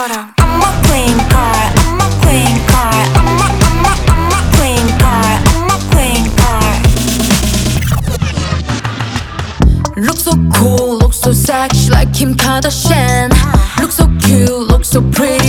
것처럼. I'm a queen card, I'm a queen card, I'm a queen card, I'm a queen card. Look so cool, look so sexy like Kim Kardashian. Look so cute, look so pretty